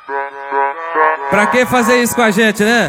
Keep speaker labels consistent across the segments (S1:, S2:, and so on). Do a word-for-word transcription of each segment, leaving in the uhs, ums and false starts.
S1: Pra que fazer isso com a gente, né?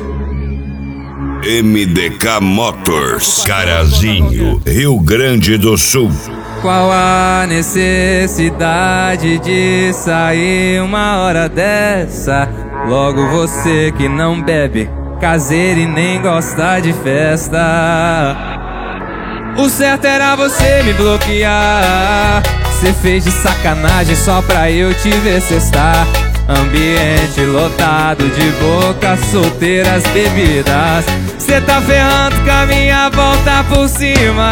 S2: M D K Motors, Carazinho, Rio Grande do Sul.
S1: Qual a necessidade de sair uma hora dessa? Logo você que não bebe, caseiro e nem gosta de festa. O certo era você me bloquear. Cê fez de sacanagem só pra eu te ver cestar. Ambiente lotado de bocas solteiras bebidas. Cê tá ferrando com a minha volta por cima.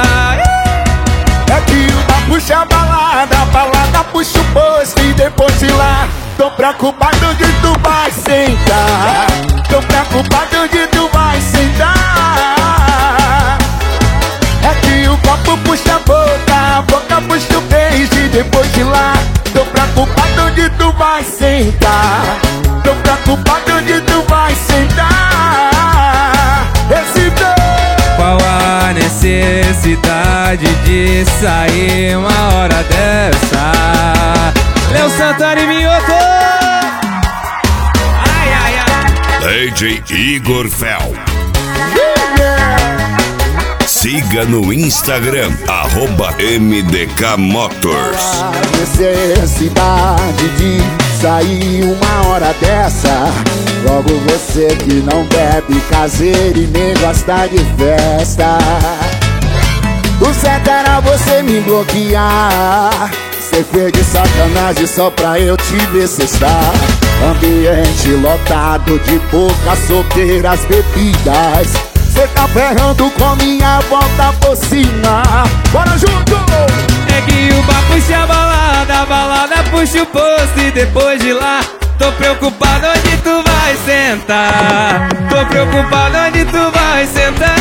S3: É que uma puxa a balada, a balada puxa o posto e depois de lá tô preocupado onde tu vai sentar. Tô preocupado onde tu vai sentar. É que o copo puxa a boca, a boca puxa o beijo e depois de lá tô preocupado onde tu vai sentar. Tô preocupado onde tu vai sentar. Esse beijo.
S1: Qual a necessidade de sair uma hora dessa? Léo Santana e Minhoto. Ai, ai, ai.
S2: D J Igor Fel. Siga no Instagram, arroba M D K Motors.
S3: A necessidade de sair uma hora dessa. Logo você que não bebe, caseiro e nem gosta de festa. O certo era você me bloquear. Cê fez de sacanagem só pra eu te ver cestar. Ambiente lotado de bocas solteiras bebidas. Cê tá ferrando com minha volta por cima. Bora junto!
S1: É que o bar puxa a balada, a balada puxa o posto e depois de lá tô preocupado onde tu vai sentar. Tô preocupado onde tu vai sentar.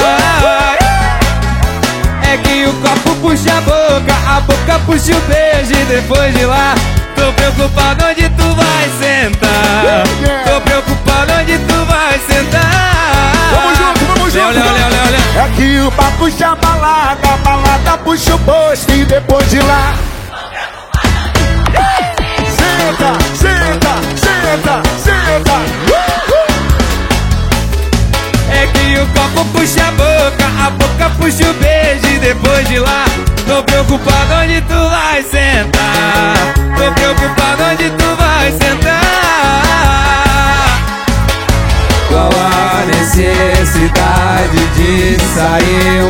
S1: É que o copo puxa a boca, a boca puxa o beijo e depois de lá tô preocupado onde tu vai sentar. Tô preocupado onde tu vai sentar.
S3: Vamos junto, vamos junto!
S1: Léo, Léo, Léo, Léo, Léo.
S3: É que o papo puxa a balada, a balada puxa o posto e depois de lá senta, senta, senta, senta.
S1: É que o copo puxa a boca, a boca puxa o beijo e depois de lá tô preocupado onde tu vai sentar. Tô preocupado onde tu vai sentar. Qual a necessidade de sair